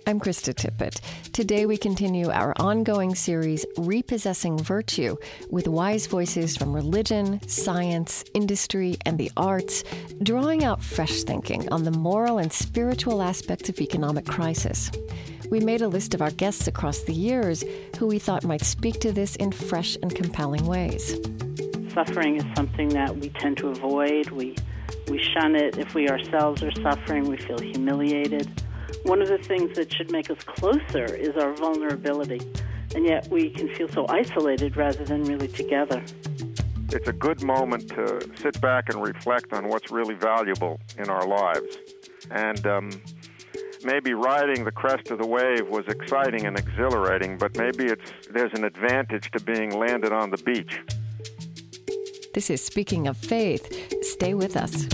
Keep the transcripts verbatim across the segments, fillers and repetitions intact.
I'm Krista Tippett. Today we continue our ongoing series, Repossessing Virtue, with wise voices from religion, science, industry, and the arts, drawing out fresh thinking on the moral and spiritual aspects of economic crisis. We made a list of our guests across the years who we thought might speak to this in fresh and compelling ways. Suffering is something that we tend to avoid. We, we shun it. If we ourselves are suffering, we feel humiliated. One of the things that should make us closer is our vulnerability, and yet we can feel so isolated rather than really together. It's a good moment to sit back and reflect on what's really valuable in our lives. And um, maybe riding the crest of the wave was exciting and exhilarating, but maybe it's there's an advantage to being landed on the beach. This is Speaking of Faith. Stay with us.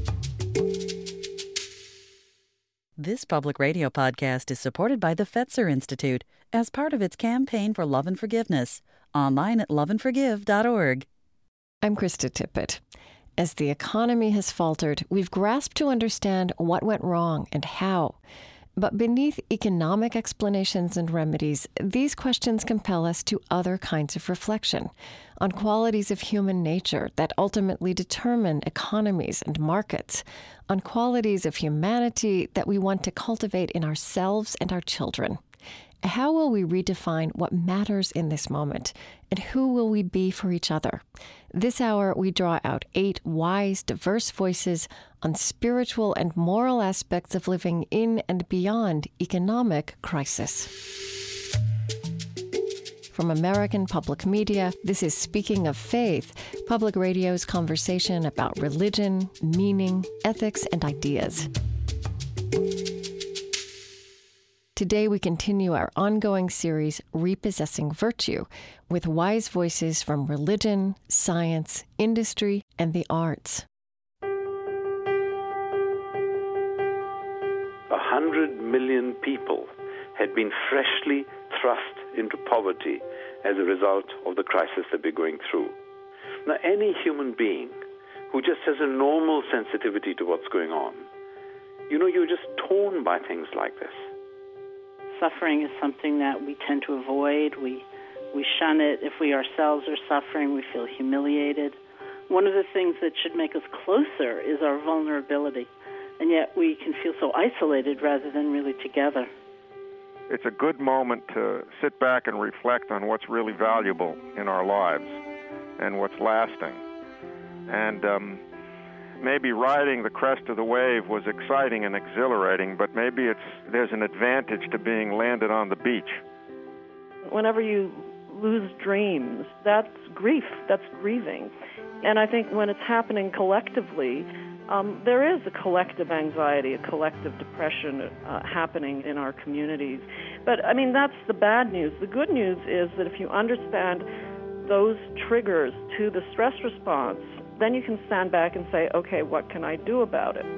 This public radio podcast is supported by the Fetzer Institute as part of its campaign for love and forgiveness. Online at love and forgive dot org. I'm Krista Tippett. As the economy has faltered, we've grasped to understand what went wrong and how. But beneath economic explanations and remedies, these questions compel us to other kinds of reflection on qualities of human nature that ultimately determine economies and markets, on qualities of humanity that we want to cultivate in ourselves and our children. How will we redefine what matters in this moment, and who will we be for each other? This hour, we draw out eight wise, diverse voices on spiritual and moral aspects of living in and beyond economic crisis. From American Public Media, this is Speaking of Faith, public radio's conversation about religion, meaning, ethics, and ideas. Today we continue our ongoing series, Repossessing Virtue, with wise voices from religion, science, industry, and the arts. A hundred million people had been freshly thrust into poverty as a result of the crisis that we're going through. Now, any human being who just has a normal sensitivity to what's going on, you know, you're just torn by things like this. Suffering is something that we tend to avoid. We, we shun it. If we ourselves are suffering, we feel humiliated. One of the things that should make us closer is our vulnerability, and yet we can feel so isolated rather than really together. It's a good moment to sit back and reflect on what's really valuable in our lives and what's lasting. And um, maybe riding the crest of the wave was exciting and exhilarating, but maybe it's there's an advantage to being landed on the beach. Whenever you lose dreams, that's grief, that's grieving. And I think when it's happening collectively, Um, there is a collective anxiety, a collective depression uh, happening in our communities. But, I mean, that's the bad news. The good news is that if you understand those triggers to the stress response, then you can stand back and say, okay, what can I do about it?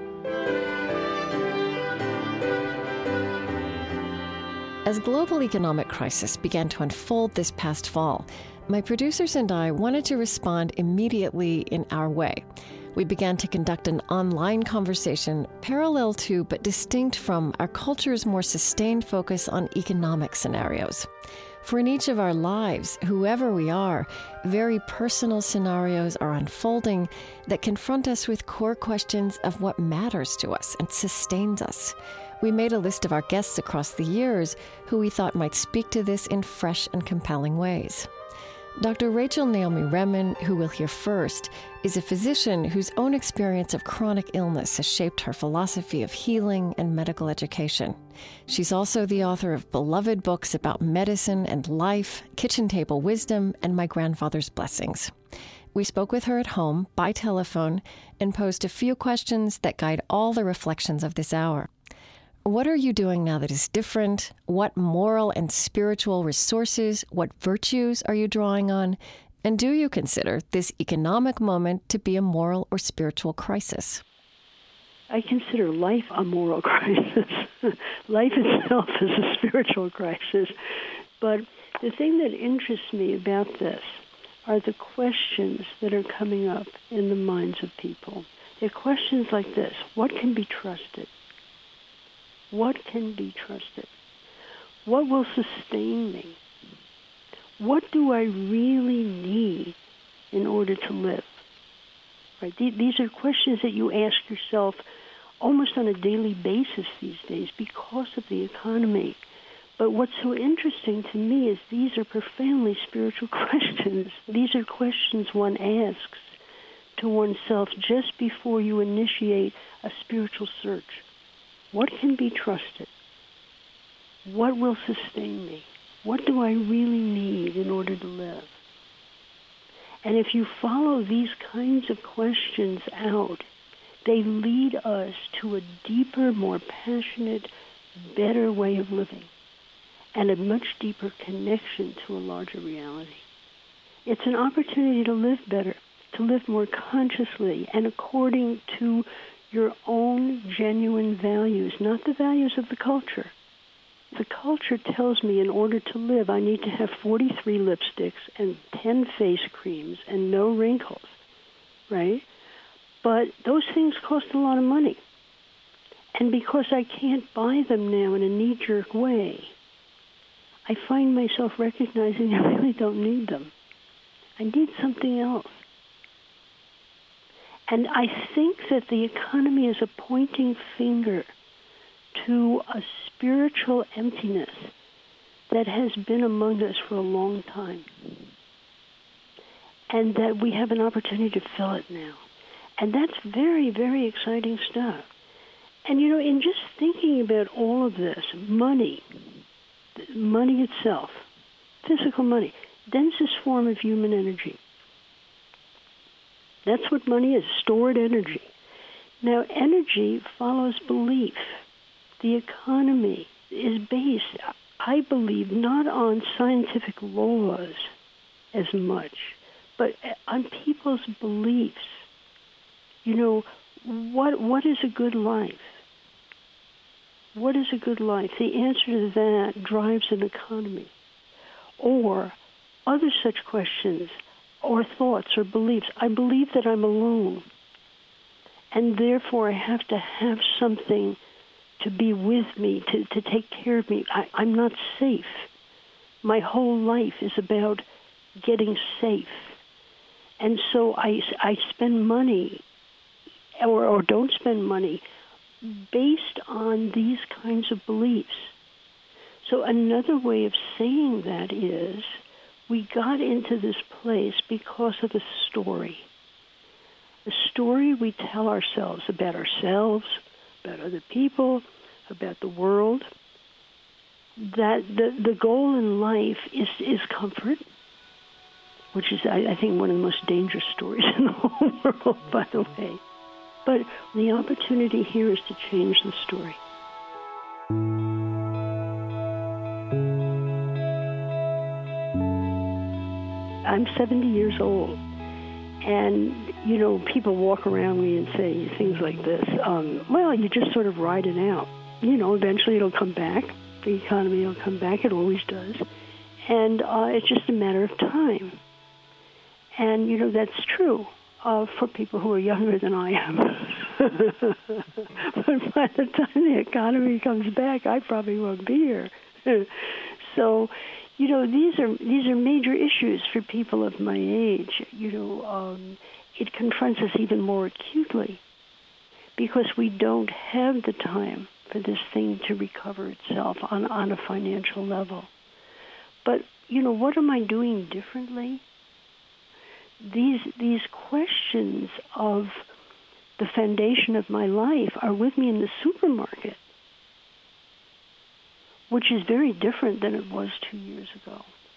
As global economic crisis began to unfold this past fall, my producers and I wanted to respond immediately in our way. We began to conduct an online conversation parallel to but distinct from our culture's more sustained focus on economic scenarios. For in each of our lives, whoever we are, very personal scenarios are unfolding that confront us with core questions of what matters to us and sustains us. We made a list of our guests across the years who we thought might speak to this in fresh and compelling ways. Doctor Rachel Naomi Remen, who we'll hear first, is a physician whose own experience of chronic illness has shaped her philosophy of healing and medical education. She's also the author of beloved books about medicine and life, Kitchen Table Wisdom, and My Grandfather's Blessings. We spoke with her at home by telephone and posed a few questions that guide all the reflections of this hour. What are you doing now that is different? What moral and spiritual resources, what virtues are you drawing on? And do you consider this economic moment to be a moral or spiritual crisis? I consider life a moral crisis. Life itself is a spiritual crisis. But the thing that interests me about this are the questions that are coming up in the minds of people. They're questions like this: what can be trusted? What can be trusted? What will sustain me? What do I really need in order to live? Right? These are questions that you ask yourself almost on a daily basis these days because of the economy. But what's so interesting to me is these are profoundly spiritual questions. These are questions one asks to oneself just before you initiate a spiritual search. What can be trusted? What will sustain me? What do I really need in order to live? And if you follow these kinds of questions out, they lead us to a deeper, more passionate, better way of living and a much deeper connection to a larger reality. It's an opportunity to live better, to live more consciously and according to your own genuine values, not the values of the culture. The culture tells me in order to live, I need to have forty-three lipsticks and ten face creams and no wrinkles, right? But those things cost a lot of money. And because I can't buy them now in a knee-jerk way, I find myself recognizing I really don't need them. I need something else. And I think that the economy is a pointing finger to a spiritual emptiness that has been among us for a long time. And that we have an opportunity to fill it now. And that's very, very exciting stuff. And, you know, in just thinking about all of this, money, money itself, physical money, densest form of human energy. That's what money is, stored energy. Now, energy follows belief. The economy is based, I believe, not on scientific laws as much, but on people's beliefs. You know, what what is a good life? What is a good life? The answer to that drives an economy. Or other such questions or thoughts or beliefs. I believe that I'm alone, and therefore I have to have something to be with me, to, to take care of me. I, I'm not safe. My whole life is about getting safe. And so I, I spend money or, or don't spend money based on these kinds of beliefs. So another way of saying that is we got into this place because of a story. A story we tell ourselves about ourselves, about other people, about the world, that the, the goal in life is, is comfort, which is, I, I think, one of the most dangerous stories in the whole world, by the way. But the opportunity here is to change the story. I'm seventy years old, and, you know, people walk around me and say things like this, um, well, you just sort of ride it out. You know, eventually it'll come back. The economy will come back. It always does. And uh, it's just a matter of time. And, you know, that's true uh, for people who are younger than I am. But by the time the economy comes back, I probably won't be here. So, you know, these are these are major issues for people of my age. You know, um, it confronts us even more acutely because we don't have the time for this thing to recover itself on, on a financial level. But, you know, what am I doing differently? These these questions of the foundation of my life are with me in the supermarket, which is very different than it was two years ago.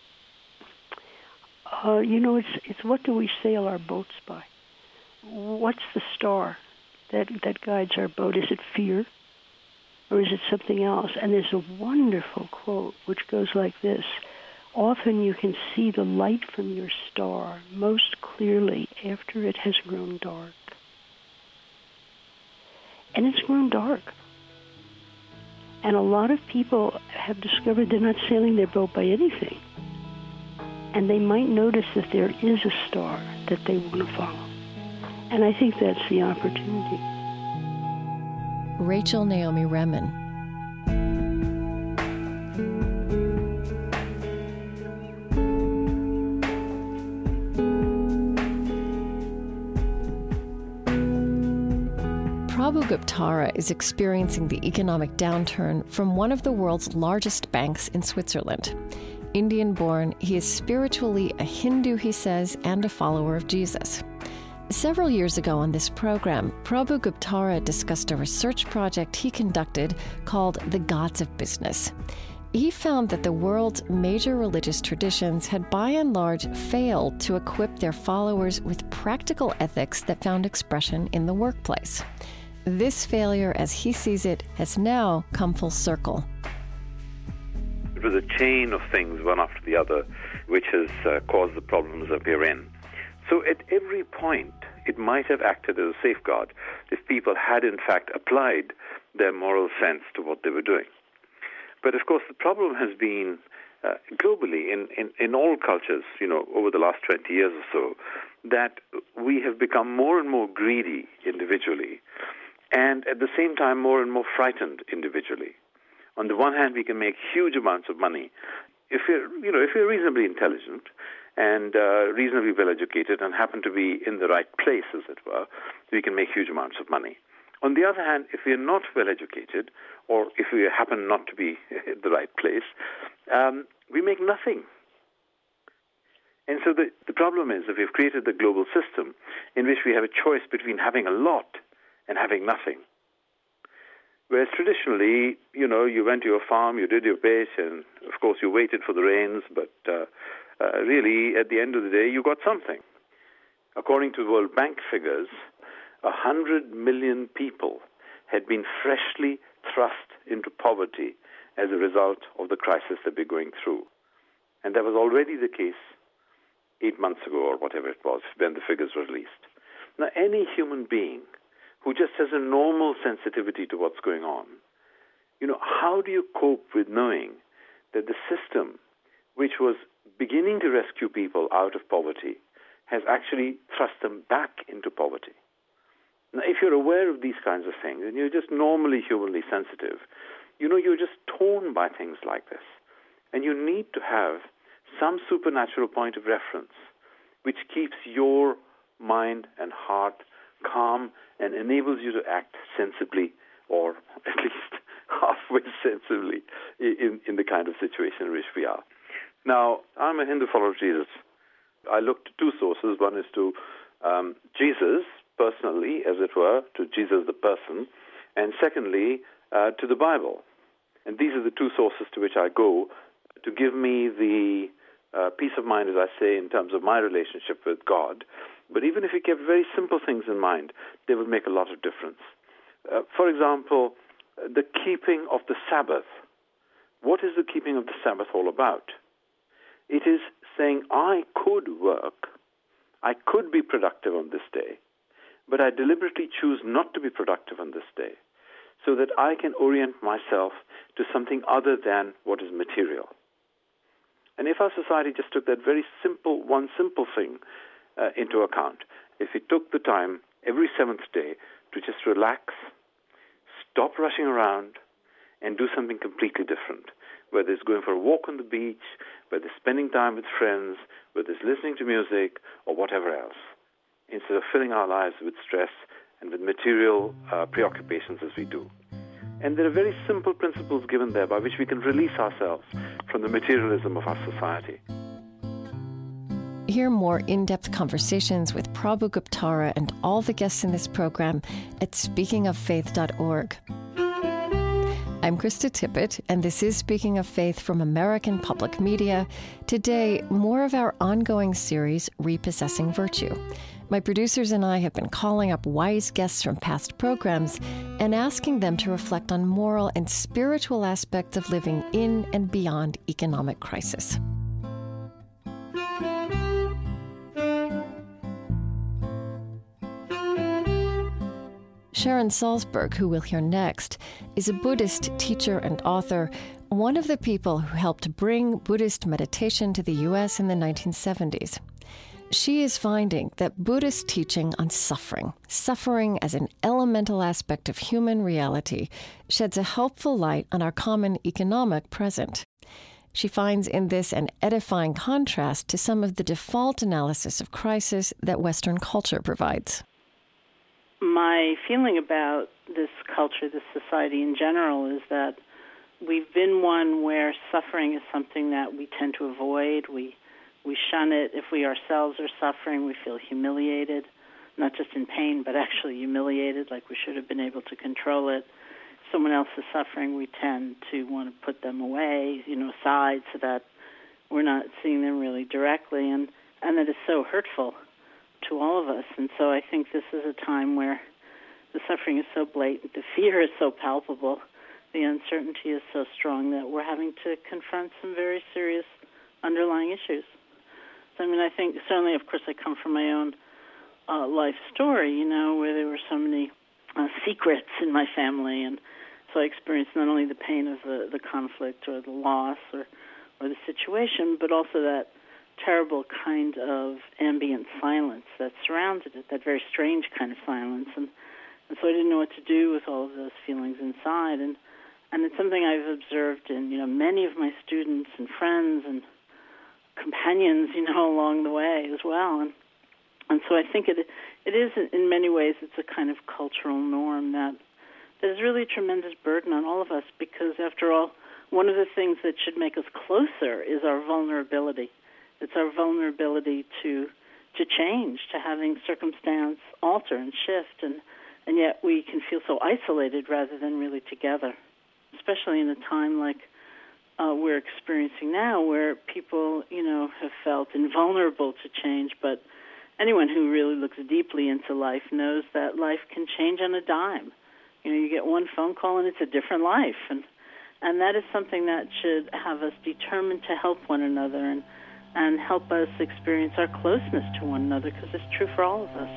Uh, you know, it's it's what do we sail our boats by? What's the star that, that guides our boat? Is it fear? Or is it something else? And there's a wonderful quote which goes like this: often you can see the light from your star most clearly after it has grown dark. And it's grown dark. And a lot of people have discovered they're not sailing their boat by anything. And they might notice that there is a star that they want to follow. And I think that's the opportunity. Rachel Naomi Remen. Prabhu Guptara is experiencing the economic downturn from one of the world's largest banks in Switzerland. Indian-born, he is spiritually a Hindu, he says, and a follower of Jesus. Several years ago on this program, Prabhu Guptara discussed a research project he conducted called The Gods of Business. He found that the world's major religious traditions had by and large failed to equip their followers with practical ethics that found expression in the workplace. This failure, as he sees it, has now come full circle. It was a chain of things, one after the other, which has uh, caused the problems that we're in. So at every point, it might have acted as a safeguard if people had in fact applied their moral sense to what they were doing. But of course, the problem has been uh, globally in, in, in all cultures, you know, over the last twenty years or so, that we have become more and more greedy individually, and at the same time more and more frightened individually. On the one hand, we can make huge amounts of money if you're, you know, if you're reasonably intelligent and uh, reasonably well educated and happen to be in the right place, as it were, we can make huge amounts of money. On the other hand, if we are not well educated, or if we happen not to be in the right place, um, we make nothing. And so the, the problem is that we've created the global system in which we have a choice between having a lot and having nothing. Whereas traditionally, you know, you went to your farm, you did your bit, and of course you waited for the rains, but uh, uh, really, at the end of the day, you got something. According to World Bank figures, a hundred million people had been freshly thrust into poverty as a result of the crisis that we're going through. And that was already the case eight months ago or whatever it was when the figures were released. Now, any human being who just has a normal sensitivity to what's going on, you know, how do you cope with knowing that the system, which was beginning to rescue people out of poverty, has actually thrust them back into poverty? Now, if you're aware of these kinds of things, and you're just normally humanly sensitive, you know, you're just torn by things like this. And you need to have some supernatural point of reference which keeps your mind and heart calm and enables you to act sensibly, or at least halfway sensibly, in, in the kind of situation in which we are. Now, I'm a Hindu follower of Jesus. I look to two sources. One is to um, Jesus, personally, as it were, to Jesus the person, and secondly, uh, to the Bible. And these are the two sources to which I go to give me the uh, peace of mind, as I say, in terms of my relationship with God. But even if you kept very simple things in mind, they would make a lot of difference. Uh, for example, the keeping of the Sabbath. What is the keeping of the Sabbath all about? It is saying, I could work, I could be productive on this day, but I deliberately choose not to be productive on this day so that I can orient myself to something other than what is material. And if our society just took that very simple, one simple thing uh, into account, if we took the time every seventh day to just relax, stop rushing around, and do something completely different, whether it's going for a walk on the beach, whether it's spending time with friends, whether it's listening to music, or whatever else, instead of filling our lives with stress and with material uh, preoccupations as we do. And there are very simple principles given there by which we can release ourselves from the materialism of our society. Hear more in-depth conversations with Prabhu Guptara and all the guests in this program at speaking of faith dot org. I'm Krista Tippett, and this is Speaking of Faith from American Public Media. Today, more of our ongoing series, Repossessing Virtue. My producers and I have been calling up wise guests from past programs and asking them to reflect on moral and spiritual aspects of living in and beyond economic crisis. Sharon Salzberg, who we'll hear next, is a Buddhist teacher and author, one of the people who helped bring Buddhist meditation to the U S in the nineteen seventies. She is finding that Buddhist teaching on suffering, suffering as an elemental aspect of human reality, sheds a helpful light on our common economic present. She finds in this an edifying contrast to some of the default analysis of crisis that Western culture provides. My feeling about this culture, this society in general, is that we've been one where suffering is something that we tend to avoid. We we shun it. If we ourselves are suffering, we feel humiliated, not just in pain, but actually humiliated, like we should have been able to control it. If someone else is suffering, we tend to want to put them away, you know, aside, so that we're not seeing them really directly, and, and that is so hurtful to all of us. And so I think this is a time where the suffering is so blatant, the fear is so palpable, the uncertainty is so strong that we're having to confront some very serious underlying issues. So, I mean, I think certainly, of course, I come from my own uh, life story, you know, where there were so many uh, secrets in my family, and so I experienced not only the pain of the, the conflict or the loss or, or the situation, but also that terrible kind of ambient silence that surrounded it, that very strange kind of silence. And, and so I didn't know what to do with all of those feelings inside. And, and it's something I've observed in, you know, many of my students and friends and companions, you know, along the way as well. And, and so I think it it is, in many ways, it's a kind of cultural norm that, that is really a tremendous burden on all of us, because, after all, one of the things that should make us closer is our vulnerability. It's our vulnerability to to change, to having circumstance alter and shift, and, and yet we can feel so isolated rather than really together, especially in a time like uh, we're experiencing now, where people, you know, have felt invulnerable to change. But anyone who really looks deeply into life knows that life can change on a dime. You know, you get one phone call and it's a different life, and and that is something that should have us determined to help one another and and help us experience our closeness to one another, because it's true for all of us.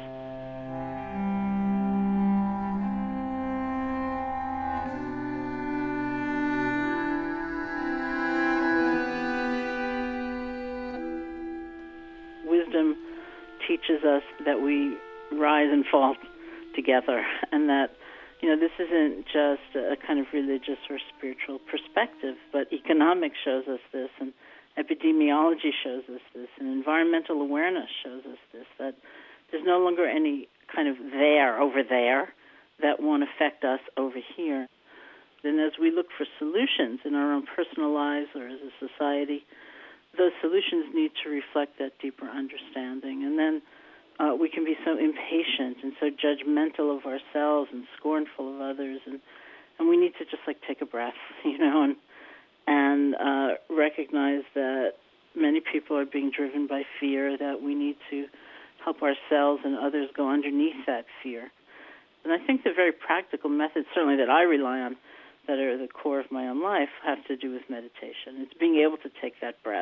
Wisdom teaches us that we rise and fall together, and that, you know, this isn't just a kind of religious or spiritual perspective, but economics shows us this, and epidemiology shows us this, and environmental awareness shows us this, that there's no longer any kind of there over there that won't affect us over here. Then as we look for solutions in our own personal lives or as a society, those solutions need to reflect that deeper understanding. And then uh, we can be so impatient and so judgmental of ourselves and scornful of others, and, and we need to just like take a breath, you know, and and uh, recognize that many people are being driven by fear, that we need to help ourselves and others go underneath that fear. And I think the very practical methods, certainly that I rely on, that are the core of my own life, have to do with meditation. It's being able to take that breath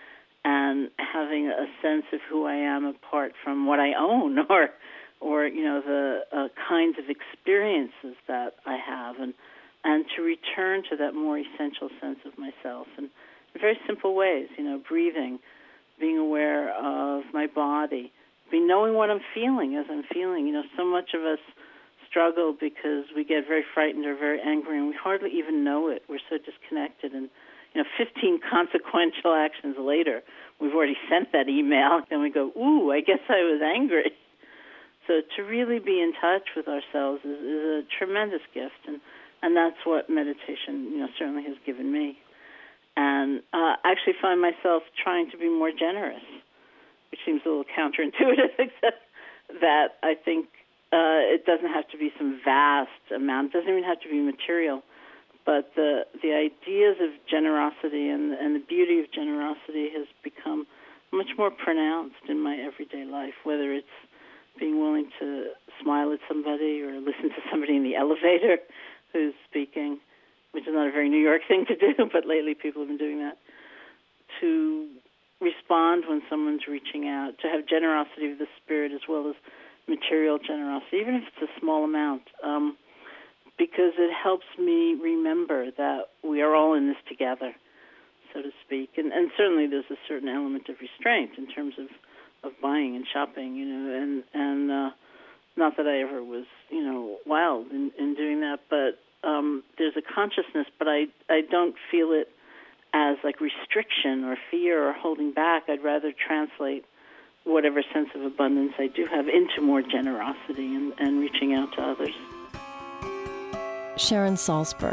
and having a sense of who I am apart from what I own, or, or you know, the uh, kinds of experiences that I have, and and to return to that more essential sense of myself. And in very simple ways, you know, breathing, being aware of my body, be knowing what I'm feeling as I'm feeling. You know, so much of us struggle because we get very frightened or very angry, and we hardly even know it. We're so disconnected. And, you know, fifteen consequential actions later, we've already sent that email, and we go, ooh, I guess I was angry. So to really be in touch with ourselves is, is a tremendous gift, and And that's what meditation, you know, certainly has given me. And uh, I actually find myself trying to be more generous, which seems a little counterintuitive, except that I think uh, it doesn't have to be some vast amount. It doesn't even have to be material. But the the ideas of generosity and, and the beauty of generosity has become much more pronounced in my everyday life, whether it's being willing to smile at somebody or listen to somebody in the elevator who's speaking, which is not a very New York thing to do, but lately people have been doing that, to respond when someone's reaching out, to have generosity of the spirit as well as material generosity, even if it's a small amount, um, because it helps me remember that we are all in this together, so to speak. And, and certainly there's a certain element of restraint in terms of, of buying and shopping, you know, and, and uh, not that I ever was, you know, wild in, in doing that, but um, there's a consciousness, but I, I don't feel it as like restriction or fear or holding back. I'd rather translate whatever sense of abundance I do have into more generosity and, and reaching out to others. Sharon Salzberg.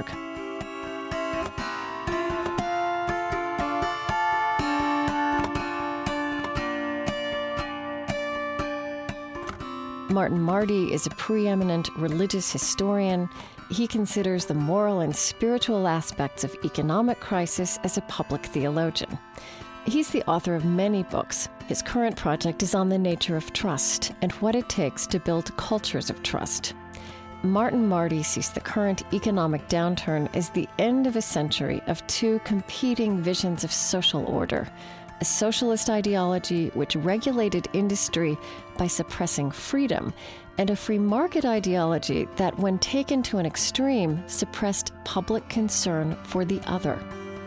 Martin Marty is a preeminent religious historian. He considers the moral and spiritual aspects of economic crisis as a public theologian. He's the author of many books. His current project is on the nature of trust and what it takes to build cultures of trust. Martin Marty sees the current economic downturn as the end of a century of two competing visions of social order: a socialist ideology which regulated industry by suppressing freedom, and a free market ideology that, when taken to an extreme, suppressed public concern for the other.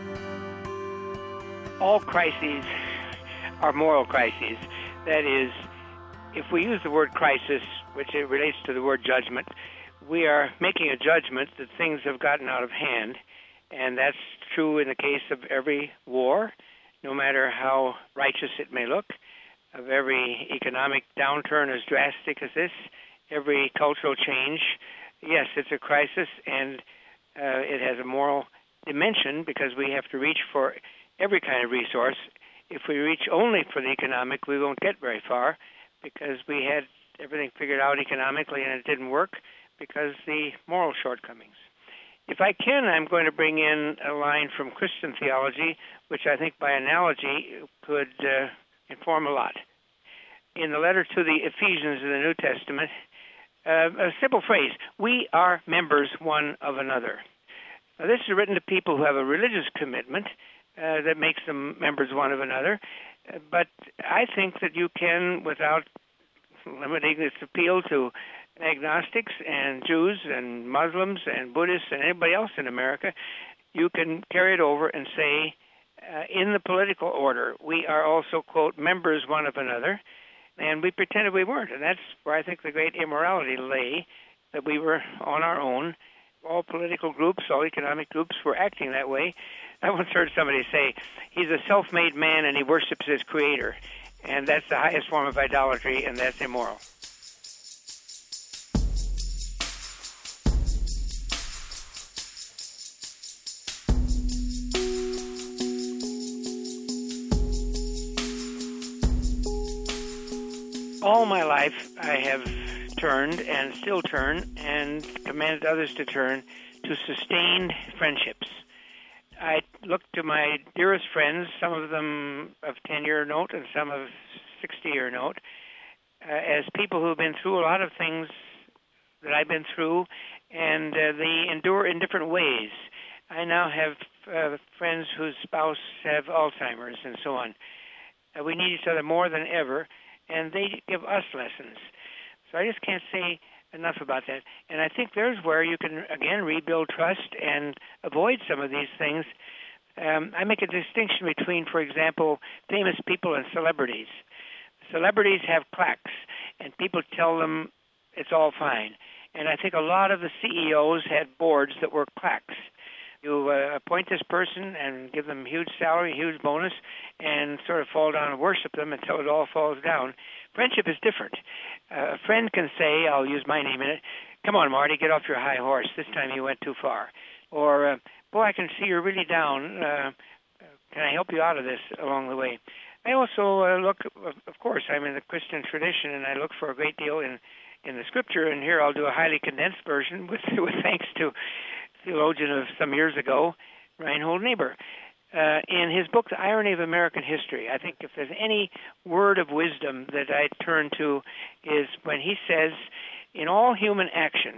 All crises are moral crises. That is, if we use the word crisis, which it relates to the word judgment, we are making a judgment that things have gotten out of hand, and that's true in the case of every war, no matter how righteous it may look, of every economic downturn as drastic as this, every cultural change. Yes, it's a crisis, and uh, it has a moral dimension because we have to reach for every kind of resource. If we reach only for the economic, we won't get very far because we had everything figured out economically and it didn't work because the moral shortcomings. If I can, I'm going to bring in a line from Christian theology, which I think by analogy could uh, inform a lot. In the letter to the Ephesians in the New Testament, uh, a simple phrase: we are members one of another. Now, this is written to people who have a religious commitment uh, that makes them members one of another, uh, but I think that you can, without limiting this appeal to agnostics and Jews and Muslims and Buddhists and anybody else in America, you can carry it over and say, uh, in the political order, we are also, quote, members one of another, and we pretended we weren't. And that's where I think the great immorality lay, that we were on our own. All political groups, all economic groups were acting that way. I once heard somebody say, he's a self-made man and he worships his creator. And that's the highest form of idolatry, and that's immoral. All my life, I have turned and still turn and commanded others to turn to sustained friendships. I look to my dearest friends, some of them of ten-year note and some of sixty-year note, uh, as people who have been through a lot of things that I've been through, and uh, they endure in different ways. I now have uh, friends whose spouse have Alzheimer's and so on. Uh, we need each other more than ever, and they give us lessons. So I just can't say enough about that. And I think there's where you can, again, rebuild trust and avoid some of these things. Um, I make a distinction between, for example, famous people and celebrities. Celebrities have plaques, and people tell them it's all fine. And I think a lot of the C E Os had boards that were plaques. You uh, appoint this person and give them huge salary, huge bonus, and sort of fall down and worship them until it all falls down. Friendship is different. Uh, a friend can say, I'll use my name in it, come on, Marty, get off your high horse. This time you went too far. Or, uh, boy, I can see you're really down. Uh, can I help you out of this along the way? I also uh, look, of course, I'm in the Christian tradition, and I look for a great deal in, in the Scripture, and here I'll do a highly condensed version with, with thanks to a theologian of some years ago, Reinhold Niebuhr. Uh, in his book, The Irony of American History, I think if there's any word of wisdom that I turn to is when he says, in all human action,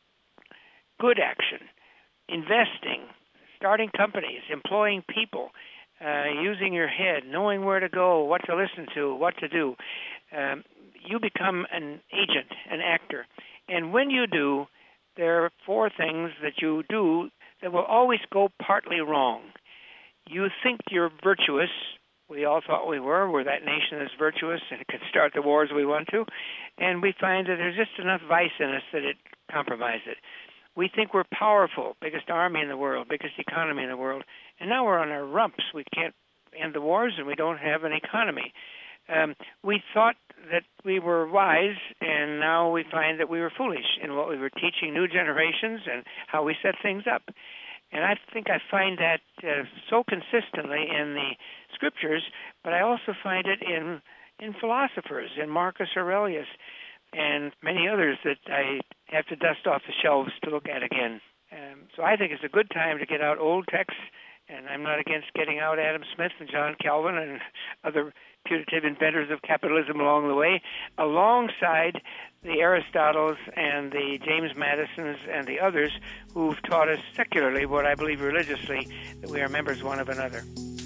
good action, investing, starting companies, employing people, uh, using your head, knowing where to go, what to listen to, what to do, um, you become an agent, an actor. And when you do, there are four things that you do that will always go partly wrong. You think you're virtuous. We all thought we were. We're that nation that's virtuous and can start the wars we want to. And we find that there's just enough vice in us that it compromises it. We think we're powerful, biggest army in the world, biggest economy in the world. And now we're on our rumps. We can't end the wars and we don't have an economy. Um, we thought that we were wise, and now we find that we were foolish in what we were teaching new generations and how we set things up. And I think I find that uh, so consistently in the scriptures, but I also find it in in philosophers, in Marcus Aurelius, and many others that I have to dust off the shelves to look at again. Um, so I think it's a good time to get out old texts, and I'm not against getting out Adam Smith and John Calvin and other putative inventors of capitalism along the way, alongside the Aristotles and the James Madisons and the others who've taught us secularly what I believe religiously, that we are members one of another.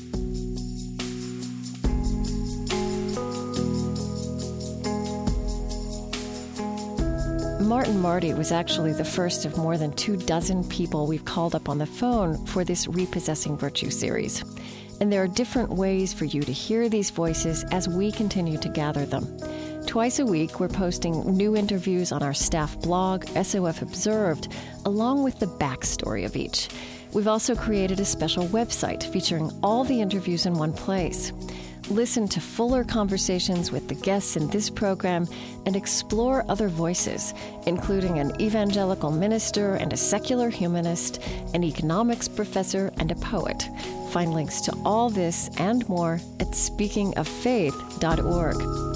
Martin Marty was actually the first of more than two dozen people we've called up on the phone for this Repossessing Virtue series. And there are different ways for you to hear these voices as we continue to gather them. Twice a week, we're posting new interviews on our staff blog, S O F Observed, along with the backstory of each. We've also created a special website featuring all the interviews in one place. Listen to fuller conversations with the guests in this program and explore other voices, including an evangelical minister and a secular humanist, an economics professor and a poet. Find links to all this and more at speaking of faith dot org.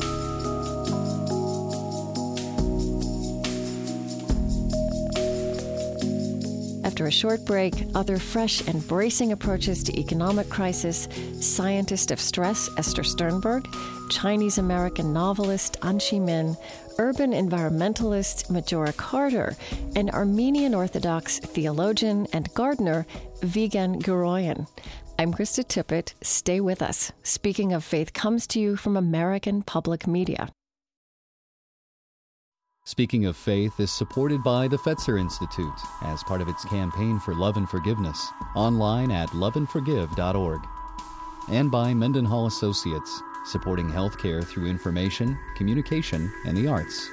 After a short break, other fresh and bracing approaches to economic crisis, scientist of stress Esther Sternberg, Chinese-American novelist Anchee Min, urban environmentalist Majora Carter, and Armenian Orthodox theologian and gardener Vigen Guroian. I'm Krista Tippett. Stay with us. Speaking of Faith comes to you from American Public Media. Speaking of Faith is supported by the Fetzer Institute as part of its campaign for love and forgiveness, online at love and forgive dot org. And by Mendenhall Associates, supporting healthcare through information, communication, and the arts.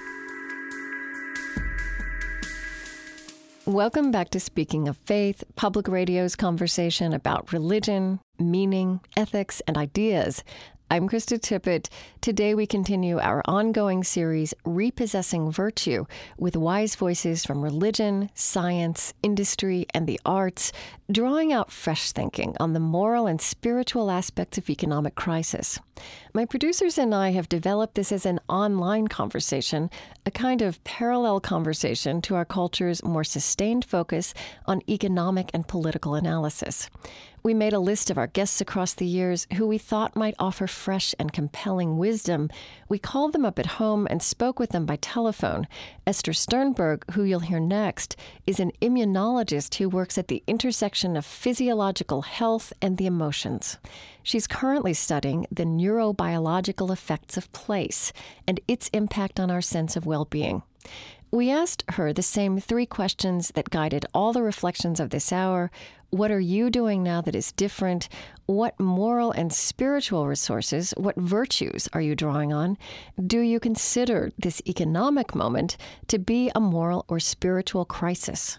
Welcome back to Speaking of Faith, Public Radio's conversation about religion, meaning, ethics, and ideas. I'm Krista Tippett. Today we continue our ongoing series, Repossessing Virtue, with wise voices from religion, science, industry, and the arts, drawing out fresh thinking on the moral and spiritual aspects of economic crisis. My producers and I have developed this as an online conversation, a kind of parallel conversation to our culture's more sustained focus on economic and political analysis. We made a list of our guests across the years who we thought might offer fresh and compelling wisdom. We called them up at home and spoke with them by telephone. Esther Sternberg, who you'll hear next, is an immunologist who works at the intersection of physiological health and the emotions. She's currently studying the neurobiological effects of place and its impact on our sense of well-being. We asked her the same three questions that guided all the reflections of this hour. What are you doing now that is different? What moral and spiritual resources, what virtues are you drawing on? Do you consider this economic moment to be a moral or spiritual crisis?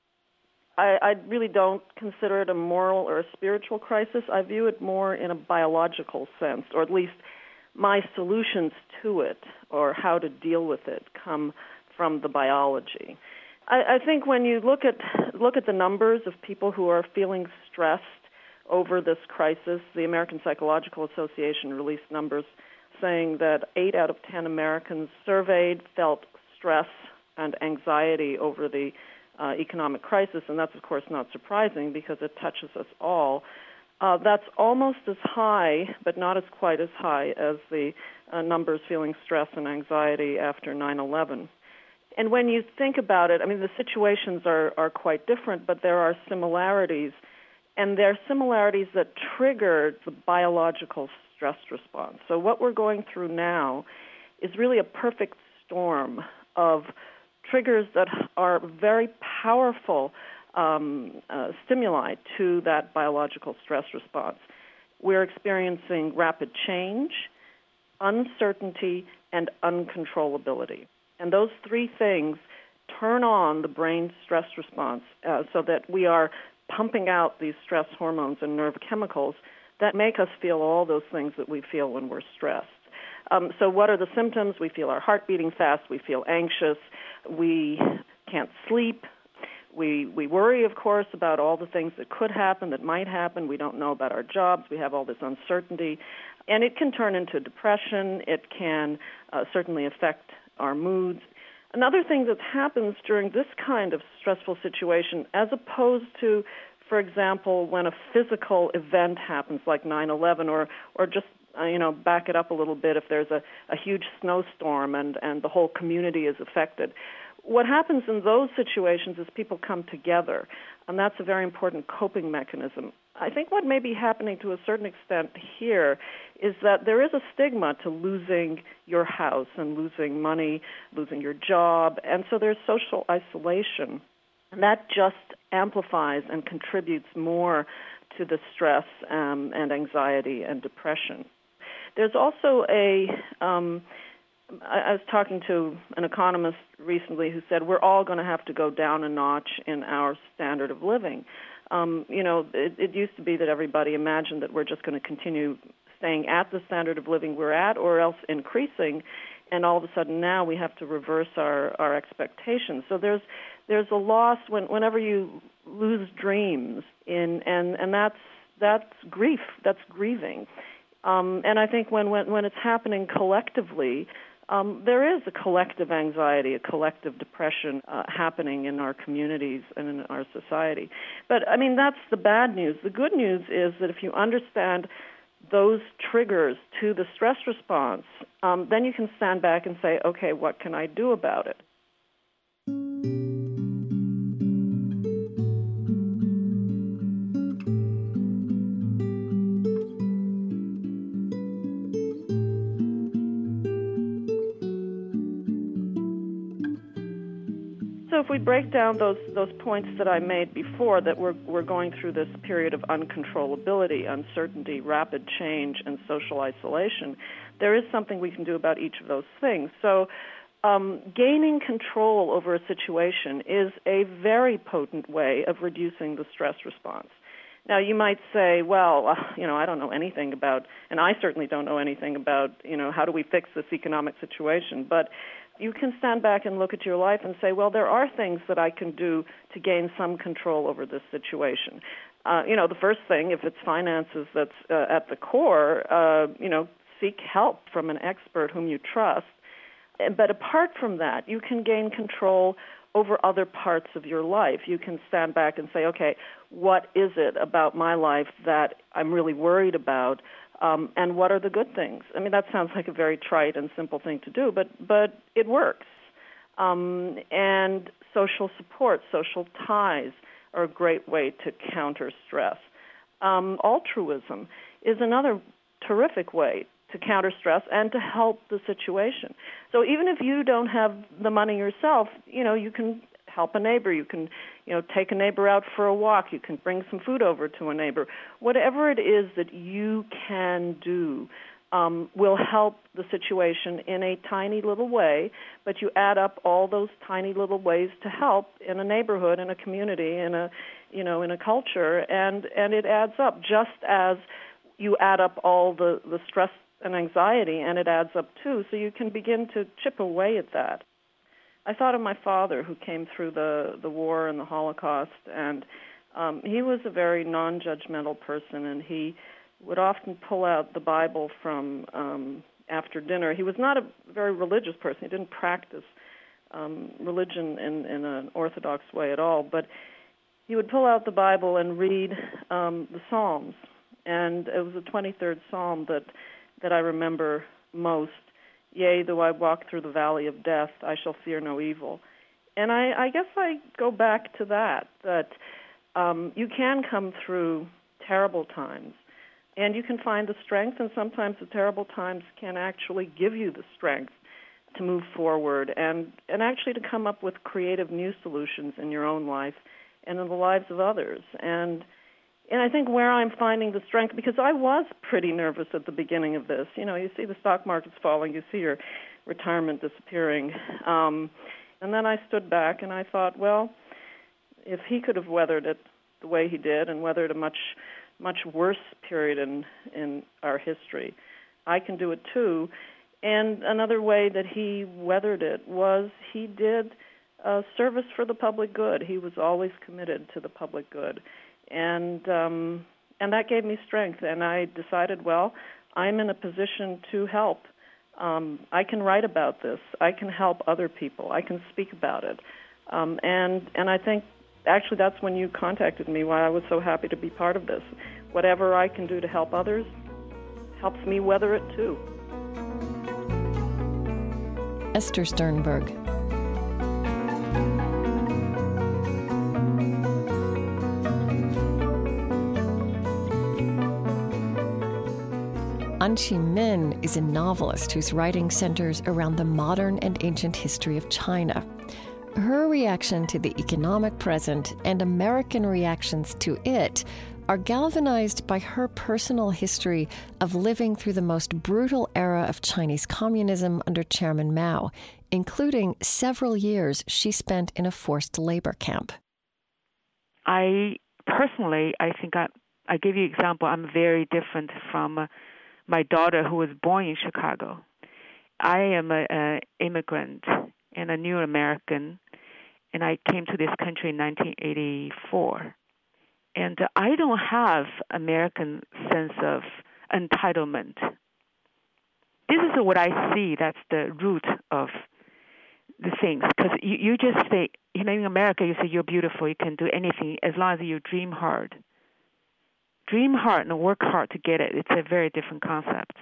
I, I really don't consider it a moral or a spiritual crisis. I view it more in a biological sense, or at least my solutions to it or how to deal with it come from the biology. I, I think when you look at look at the numbers of people who are feeling stressed over this crisis, the American Psychological Association released numbers saying that eight out of ten Americans surveyed felt stress and anxiety over the uh, economic crisis, and that's, of course, not surprising because it touches us all. Uh, that's almost as high, but not as quite as high, as the uh, numbers feeling stress and anxiety after nine eleven. And when you think about it, I mean, the situations are, are quite different, but there are similarities. And there are similarities that trigger the biological stress response. So what we're going through now is really a perfect storm of triggers that are very powerful um, uh, stimuli to that biological stress response. We're experiencing rapid change, uncertainty, and uncontrollability. And those three things turn on the brain's stress response uh, so that we are pumping out these stress hormones and nerve chemicals that make us feel all those things that we feel when we're stressed. Um, so what are the symptoms? We feel our heart beating fast. We feel anxious. We can't sleep. We we worry, of course, about all the things that could happen, that might happen. We don't know about our jobs. We have all this uncertainty. And it can turn into depression. It can uh, certainly affect our moods. Another thing that happens during this kind of stressful situation, as opposed to, for example, when a physical event happens like nine eleven, or, or just, uh, you know, back it up a little bit if there's a, a huge snowstorm and, and the whole community is affected. What happens in those situations is people come together, and that's a very important coping mechanism. I think what may be happening to a certain extent here is that there is a stigma to losing your house and losing money, losing your job, and so there's social isolation. And that just amplifies and contributes more to the stress um, and anxiety and depression. There's also a... Um, I was talking to an economist recently who said we're all going to have to go down a notch in our standard of living. Um, you know, it, it used to be that everybody imagined that we're just going to continue staying at the standard of living we're at or else increasing, and all of a sudden now we have to reverse our, our expectations. So there's there's a loss when, whenever you lose dreams, in, and, and that's that's grief, that's grieving. Um, and I think when, when, when it's happening collectively, Um, there is a collective anxiety, a collective depression uh, happening in our communities and in our society. But, I mean, that's the bad news. The good news is that if you understand those triggers to the stress response, um, then you can stand back and say, okay, what can I do about it? So if we break down those those points that I made before, that we're we're going through this period of uncontrollability, uncertainty, rapid change, and social isolation, there is something we can do about each of those things. So um, gaining control over a situation is a very potent way of reducing the stress response. Now, you might say, well, uh, you know, I don't know anything about, and I certainly don't know anything about, you know, how do we fix this economic situation, but you can stand back and look at your life and say, well, there are things that I can do to gain some control over this situation. Uh, you know, the first thing, if it's finances that's uh, at the core, uh, you know, seek help from an expert whom you trust. But apart from that, you can gain control over other parts of your life. You can stand back and say, okay, what is it about my life that I'm really worried about? Um, and what are the good things? I mean, that sounds like a very trite and simple thing to do, but but it works. Um, and social support, social ties are a great way to counter stress. Um, altruism is another terrific way to counter stress and to help the situation. So even if you don't have the money yourself, you know, you can help a neighbor. You can, you know, take a neighbor out for a walk. You can bring some food over to a neighbor. Whatever it is that you can do um, will help the situation in a tiny little way, but you add up all those tiny little ways to help in a neighborhood, in a community, in a, you know, in a culture, and, and it adds up just as you add up all the, the stress and anxiety, and it adds up too, so you can begin to chip away at that. I thought of my father, who came through the, the war and the Holocaust, and um, he was a very non-judgmental person, and he would often pull out the Bible from um, after dinner. He was not a very religious person. He didn't practice um, religion in, in an orthodox way at all, but he would pull out the Bible and read um, the Psalms, and it was the twenty-third Psalm that, that I remember most. Yea, though I walk through the valley of death, I shall fear no evil. And I, I guess I go back to that, that um, you can come through terrible times, and you can find the strength, and sometimes the terrible times can actually give you the strength to move forward and, and actually to come up with creative new solutions in your own life and in the lives of others. And And I think where I'm finding the strength, because I was pretty nervous at the beginning of this. You know, you see the stock market's falling, you see your retirement disappearing. Um, and then I stood back and I thought, well, if he could have weathered it the way he did and weathered a much, much worse period in, in our history, I can do it too. And another way that he weathered it was he did uh, service for the public good. He was always committed to the public good. And um, and that gave me strength. And I decided, well, I'm in a position to help. Um, I can write about this. I can help other people. I can speak about it. Um, and and I think, actually, that's when you contacted me, why I was so happy to be part of this. Whatever I can do to help others helps me weather it, too. Esther Sternberg. An Chi Min is a novelist whose writing centers around the modern and ancient history of China. Her reaction to the economic present and American reactions to it are galvanized by her personal history of living through the most brutal era of Chinese communism under Chairman Mao, including several years she spent in a forced labor camp. I personally, I think I, I gave you an example. I'm very different from uh, my daughter who was born in Chicago. I am an immigrant and a new American, and I came to this country in nineteen eighty-four. And I don't have American sense of entitlement. This is what I see. That's the root of the things. Because you, you just say, you know, in America, you say you're beautiful, you can do anything as long as you dream hard. Dream hard and work hard to get it. It's a very different concept.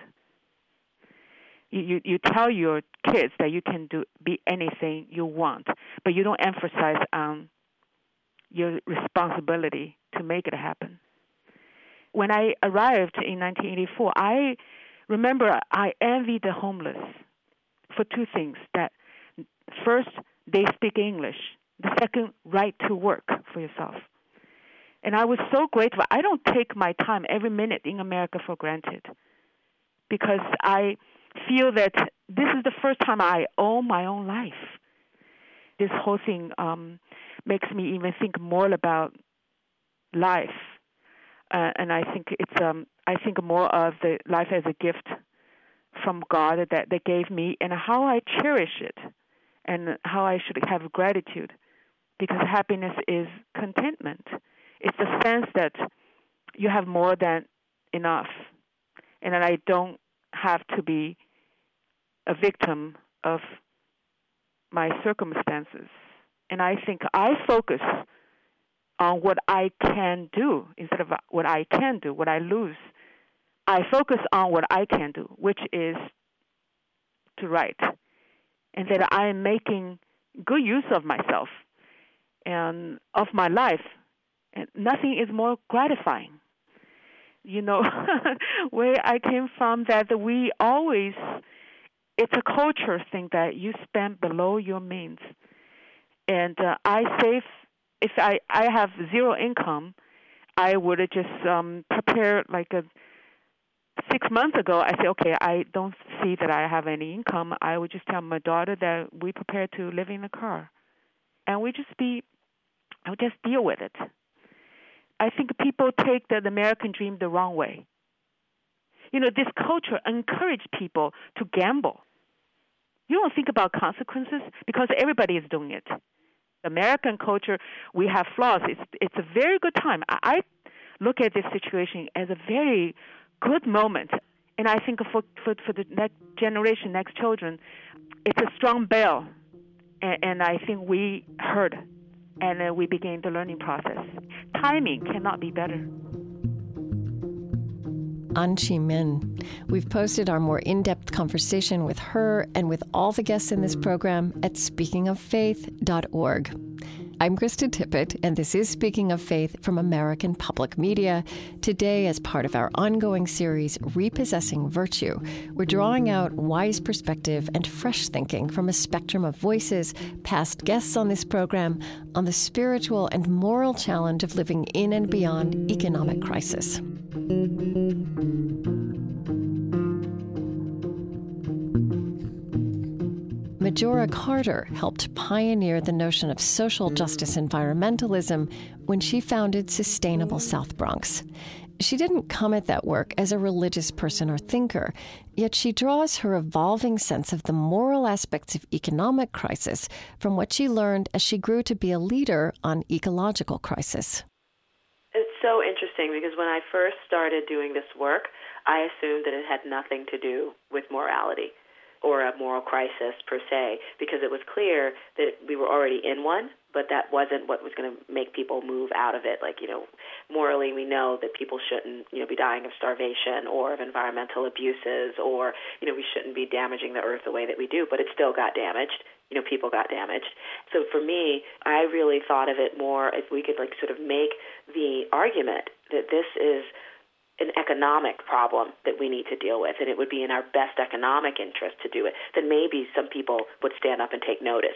You, you, you tell your kids that you can do be anything you want, but you don't emphasize on your responsibility to make it happen. When I arrived in nineteen eighty-four, I remember I envied the homeless for two things. That first, they speak English. The second, right to work for yourself. And I was so grateful. I don't take my time every minute in America for granted because I feel that this is the first time I own my own life. This whole thing um, makes me even think more about life, uh, and I think it's um, I think more of the life as a gift from God that they gave me, and how I cherish it, and how I should have gratitude, because happiness is contentment. It's the sense that you have more than enough, and that I don't have to be a victim of my circumstances. And I think I focus on what I can do instead of what I can do, what I lose. I focus on what I can do, which is to write, and that I am making good use of myself and of my life. And nothing is more gratifying. You know, where I came from, that we always, it's a culture thing that you spend below your means. And uh, I save, if I, I have zero income, I would have just um, prepared like a, six months ago, I said, okay, I don't see that I have any income. I would just tell my daughter that we prepare to live in a car. And we just be, I would just deal with it. I think people take the, the American dream the wrong way. You know, this culture encourages people to gamble. You don't think about consequences because everybody is doing it. American culture, we have flaws. It's it's a very good time. I, I look at this situation as a very good moment. And I think for, for, for the next generation, next children, it's a strong bell. And, and I think we heard and uh, we began the learning process. Timing cannot be better. An Chi Min. We've posted our more in-depth conversation with her and with all the guests in this program at speaking of faith dot org. I'm Krista Tippett, and this is Speaking of Faith from American Public Media. Today, as part of our ongoing series, Repossessing Virtue, we're drawing out wise perspective and fresh thinking from a spectrum of voices, past guests on this program, on the spiritual and moral challenge of living in and beyond economic crisis. Majora Carter helped pioneer the notion of social justice environmentalism when she founded Sustainable South Bronx. She didn't come at that work as a religious person or thinker, yet she draws her evolving sense of the moral aspects of economic crisis from what she learned as she grew to be a leader on ecological crisis. It's so interesting because when I first started doing this work, I assumed that it had nothing to do with morality or a moral crisis per se, because it was clear that we were already in one, but that wasn't what was going to make people move out of it. Like, you know, morally we know that people shouldn't, you know, be dying of starvation or of environmental abuses, or, you know, we shouldn't be damaging the earth the way that we do, but it still got damaged. You know, people got damaged. So for me, I really thought of it more if we could, like, sort of make the argument that this is an economic problem that we need to deal with, and it would be in our best economic interest to do it, then maybe some people would stand up and take notice.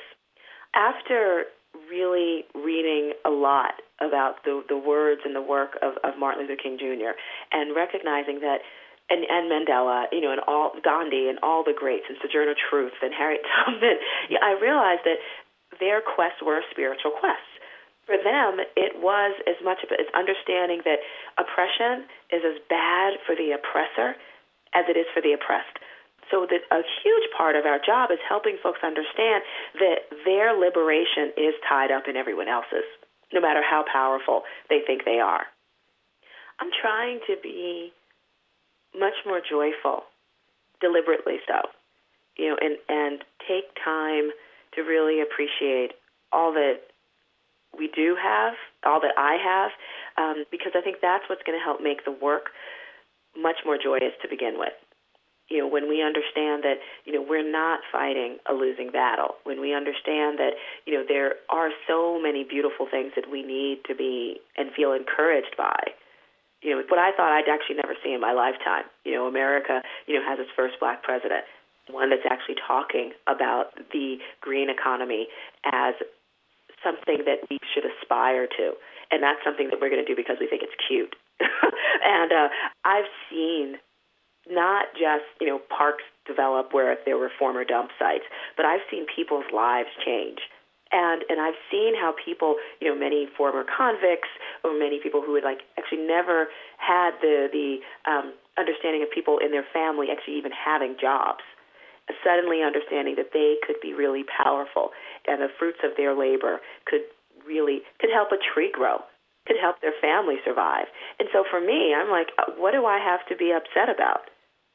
After really reading a lot about the, the words and the work of, of Martin Luther King Junior and recognizing that, and, and Mandela, you know, and all Gandhi and all the greats, and Sojourner Truth and Harriet Tubman, yeah, I realized that their quests were spiritual quests. For them, it was as much of as understanding that oppression is as bad for the oppressor as it is for the oppressed. So that a huge part of our job is helping folks understand that their liberation is tied up in everyone else's, no matter how powerful they think they are. I'm trying to be much more joyful, deliberately so, you know, and, and take time to really appreciate all that we do have, all that I have, um, because I think that's what's going to help make the work much more joyous to begin with. You know, when we understand that, you know, we're not fighting a losing battle, when we understand that, you know, there are so many beautiful things that we need to be and feel encouraged by. You know, what I thought I'd actually never see in my lifetime. You know, America, you know, has its first black president, one that's actually talking about the green economy as something that we should aspire to. And that's something that we're going to do because we think it's cute. and uh, I've seen not just, you know, parks develop where there were former dump sites, but I've seen people's lives change. And and I've seen how people, you know, many former convicts or many people who had, like, actually never had the, the um, understanding of people in their family actually even having jobs, suddenly understanding that they could be really powerful and the fruits of their labor could really, could help a tree grow, could help their family survive. And so for me, I'm like, what do I have to be upset about?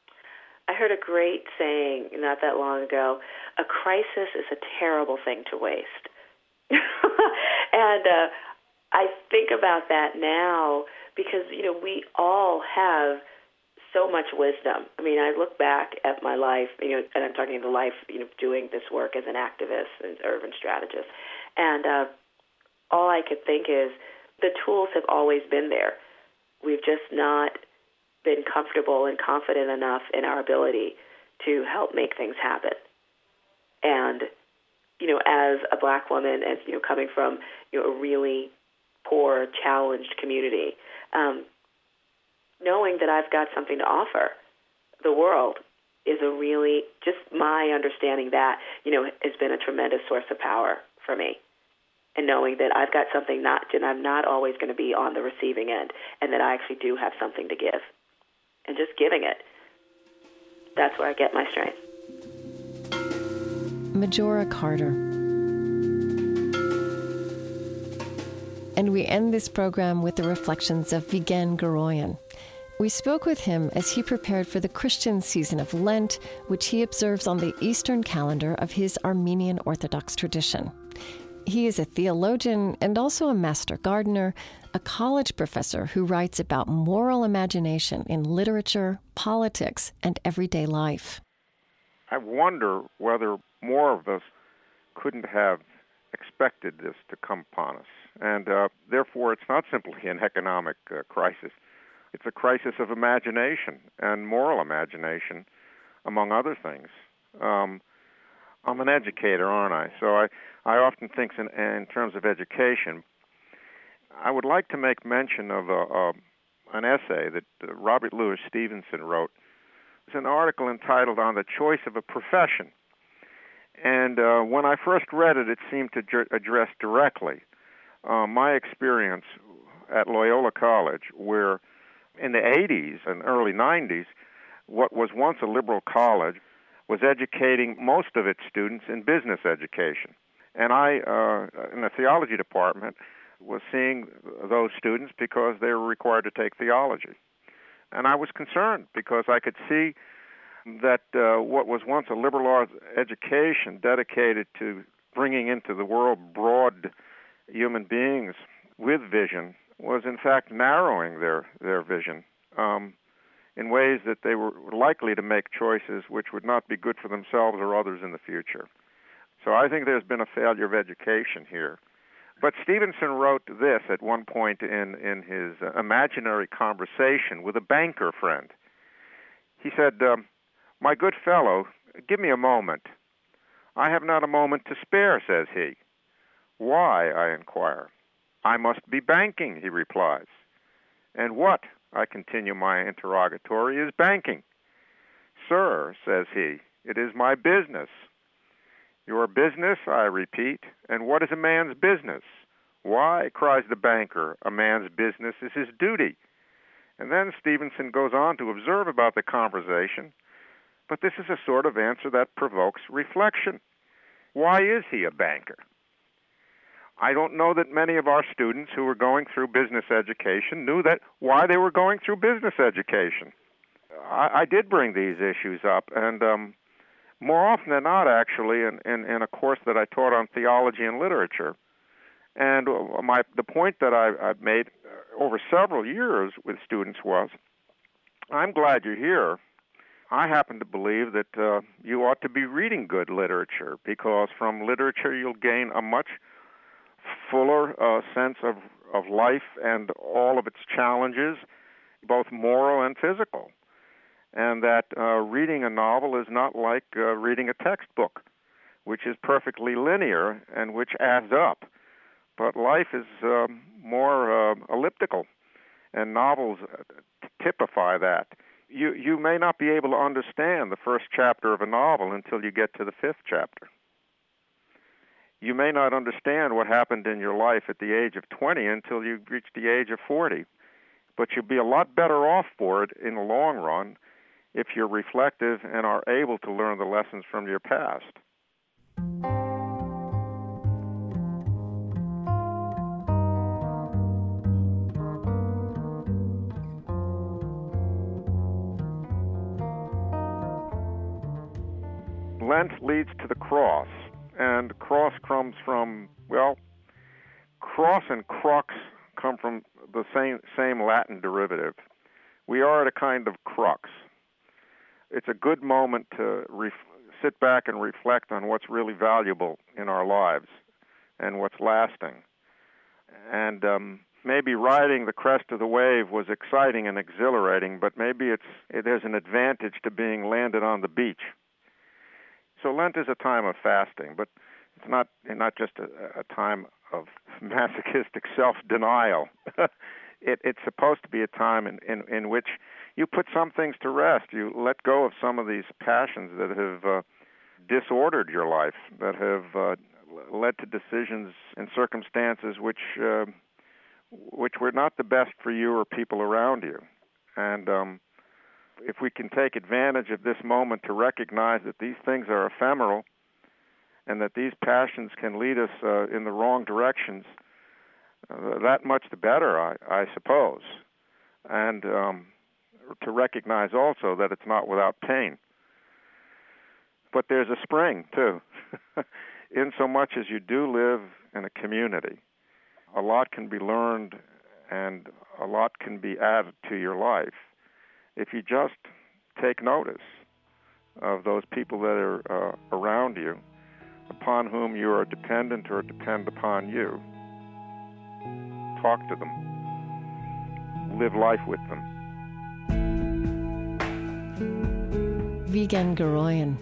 I heard a great saying not that long ago, a crisis is a terrible thing to waste. and uh, I think about that now because, you know, we all have so much wisdom. I mean, I look back at my life, you know, and I'm talking the life, you know, doing this work as an activist and urban strategist. And uh, all I could think is the tools have always been there. We've just not been comfortable and confident enough in our ability to help make things happen. And, you know, as a black woman, as, you know, coming from, you know, a really poor, challenged community, um, knowing that I've got something to offer the world is a really, just my understanding that, you know, has been a tremendous source of power for me. And knowing that I've got something not, and I'm not always going to be on the receiving end, and that I actually do have something to give. And just giving it, that's where I get my strength. Majora Carter. And we end this program with the reflections of Vigen Guroian. We spoke with him as he prepared for the Christian season of Lent, which he observes on the Eastern calendar of his Armenian Orthodox tradition. He is a theologian and also a master gardener, a college professor who writes about moral imagination in literature, politics, and everyday life. I wonder whether more of us couldn't have expected this to come upon us. And uh, therefore, it's not simply an economic uh, crisis. It's a crisis of imagination and moral imagination, among other things. Um, I'm an educator, aren't I? So I, I often think in, in terms of education. I would like to make mention of a, a, an essay that uh, Robert Louis Stevenson wrote. It's an article entitled On the Choice of a Profession. And uh, when I first read it, it seemed to j- address directly uh, my experience at Loyola College, where in in the eighties and early nineties, what was once a liberal college was educating most of its students in business education. And I, uh, in the theology department, was seeing those students because they were required to take theology. And I was concerned because I could see that uh, what was once a liberal arts education dedicated to bringing into the world broad human beings with vision was in fact narrowing their, their vision um, in ways that they were likely to make choices which would not be good for themselves or others in the future. So I think there's been a failure of education here. But Stevenson wrote this at one point in, in his uh, imaginary conversation with a banker friend. He said, um, "My good fellow, give me a moment." "I have not a moment to spare," says he. "Why?" I inquire. "I must be banking," he replies. "And what," I continue my interrogatory, "is banking?" "Sir," says he, "it is my business." "Your business," I repeat, "and what is a man's business?" "Why," cries the banker, "a man's business is his duty." And then Stevenson goes on to observe about the conversation, but this is a sort of answer that provokes reflection. Why is he a banker? I don't know that many of our students who were going through business education knew that why they were going through business education. I, I did bring these issues up, and um, more often than not, actually, in, in, in a course that I taught on theology and literature. And my the point that I, I've made over several years with students was, I'm glad you're here. I happen to believe that uh, you ought to be reading good literature, because from literature you'll gain a much fuller uh, sense of, of life and all of its challenges, both moral and physical. And that uh, reading a novel is not like uh, reading a textbook, which is perfectly linear and which adds up. But life is um, more uh, elliptical, and novels typify that. You you may not be able to understand the first chapter of a novel until you get to the fifth chapter. You may not understand what happened in your life at the age of twenty until you reach the age of forty. But you'll be a lot better off for it in the long run if you're reflective and are able to learn the lessons from your past. Lent leads to the cross, and cross comes from, well, cross and crux come from the same same Latin derivative. We are at a kind of crux. It's a good moment to ref- sit back and reflect on what's really valuable in our lives and what's lasting. And um, maybe riding the crest of the wave was exciting and exhilarating, but maybe it's it has an advantage to being landed on the beach. So Lent is a time of fasting, but it's not not just a, a time of masochistic self-denial. it, it's supposed to be a time in, in, in which you put some things to rest. You let go of some of these passions that have uh, disordered your life, that have uh, led to decisions and circumstances which uh, which were not the best for you or people around you. And um, if we can take advantage of this moment to recognize that these things are ephemeral and that these passions can lead us uh, in the wrong directions, uh, that much the better, I, I suppose. And um, to recognize also that it's not without pain. But there's a spring, too. In so much as you do live in a community, a lot can be learned and a lot can be added to your life if you just take notice of those people that are uh, around you, upon whom you are dependent or depend upon you. Talk to them. Live life with them. Vigen Guroian.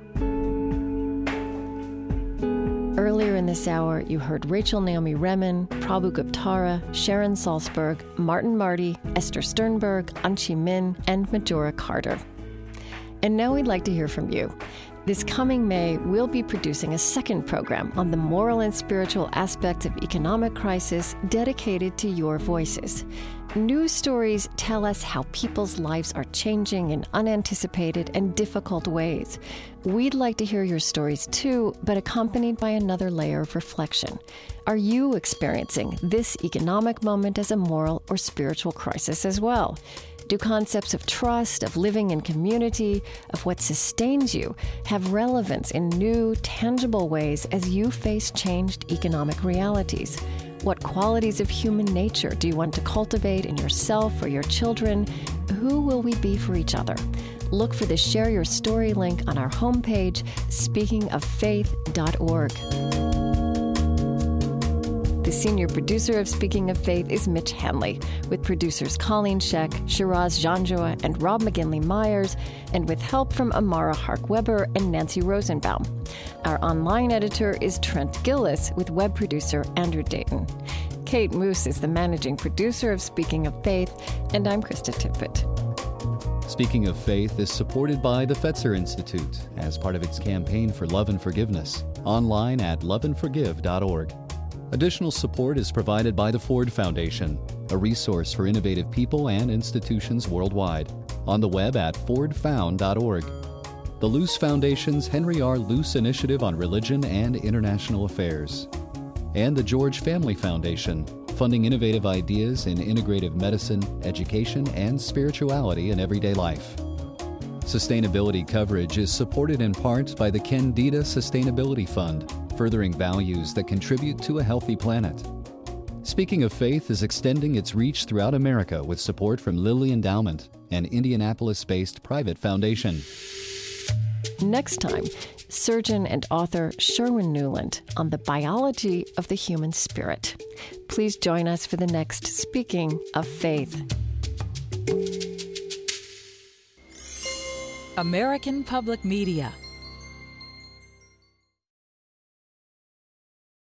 Earlier in this hour, you heard Rachel Naomi Remen, Prabhu Guptara, Sharon Salzberg, Martin Marty, Esther Sternberg, Anchi Min, and Majora Carter. And now we'd like to hear from you. This coming May, we'll be producing a second program on the moral and spiritual aspects of economic crisis dedicated to your voices. News stories tell us how people's lives are changing in unanticipated and difficult ways. We'd like to hear your stories too, but accompanied by another layer of reflection. Are you experiencing this economic moment as a moral or spiritual crisis as well? Do concepts of trust, of living in community, of what sustains you have relevance in new, tangible ways as you face changed economic realities? What qualities of human nature do you want to cultivate in yourself or your children? Who will we be for each other? Look for the Share Your Story link on our homepage, speaking of faith dot org. The senior producer of Speaking of Faith is Mitch Hanley, with producers Colleen Scheck, Shiraz Janjua, and Rob McGinley Myers, and with help from Amara Hark-Weber and Nancy Rosenbaum. Our online editor is Trent Gillis, with web producer Andrew Dayton. Kate Moose is the managing producer of Speaking of Faith, and I'm Krista Tippett. Speaking of Faith is supported by the Fetzer Institute as part of its campaign for love and forgiveness, online at love and forgive dot org. Additional support is provided by the Ford Foundation, a resource for innovative people and institutions worldwide, on the web at ford found dot org. The Luce Foundation's Henry R. Luce Initiative on Religion and International Affairs, and the George Family Foundation, funding innovative ideas in integrative medicine, education, and spirituality in everyday life. Sustainability coverage is supported in part by the Kendeda Sustainability Fund, furthering values that contribute to a healthy planet. Speaking of Faith is extending its reach throughout America with support from Lilly Endowment, an Indianapolis-based private foundation. Next time, surgeon and author Sherwin Newland on the biology of the human spirit. Please join us for the next Speaking of Faith. American Public Media